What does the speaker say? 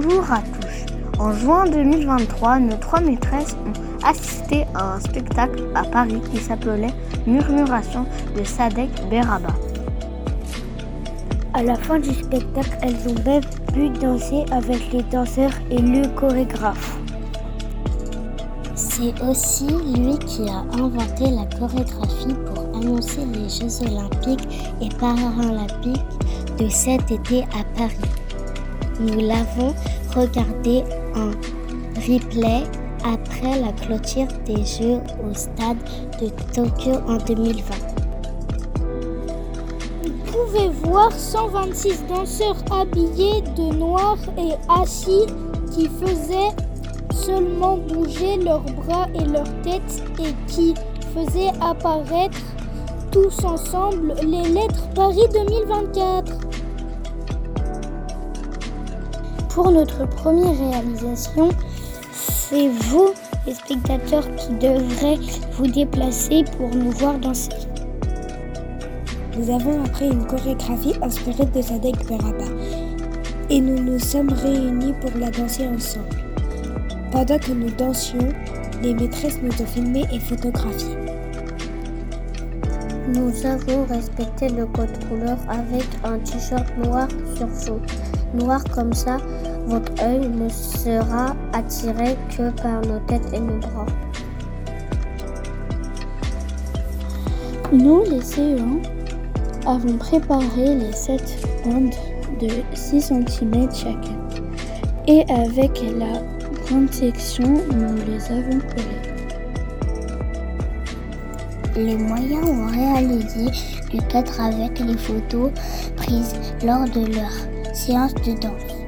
Bonjour à tous. En juin 2023, nos 3 maîtresses ont assisté à un spectacle à Paris qui s'appelait Murmuration de Sadek Berraba. À la fin du spectacle, elles ont même pu danser avec les danseurs et le chorégraphe. C'est aussi lui qui a inventé la chorégraphie pour annoncer les Jeux Olympiques et Paralympiques de cet été à Paris. Nous l'avons regardé en replay après la clôture des Jeux au stade de Tokyo en 2020. Vous pouvez voir 126 danseurs habillés de noir et assis qui faisaient seulement bouger leurs bras et leurs têtes et qui faisaient apparaître tous ensemble les lettres Paris 2024. Pour notre première réalisation, c'est vous, les spectateurs, qui devrez vous déplacer pour nous voir danser. Nous avons appris une chorégraphie inspirée de Sadek Berraba et nous nous sommes réunis pour la danser ensemble. Pendant que nous dansions, les maîtresses nous ont filmés et photographiés. Nous avons respecté le code couleur avec un t-shirt noir sur fond noir, comme ça votre œil ne sera attiré que par nos têtes et nos bras. Nous, les CE1, avons préparé les 7 bandes de 6 cm chacun. Et avec la grande section, nous les avons collées. Les moyens ont réalisé le cadre avec les photos prises lors de leur séance de danse.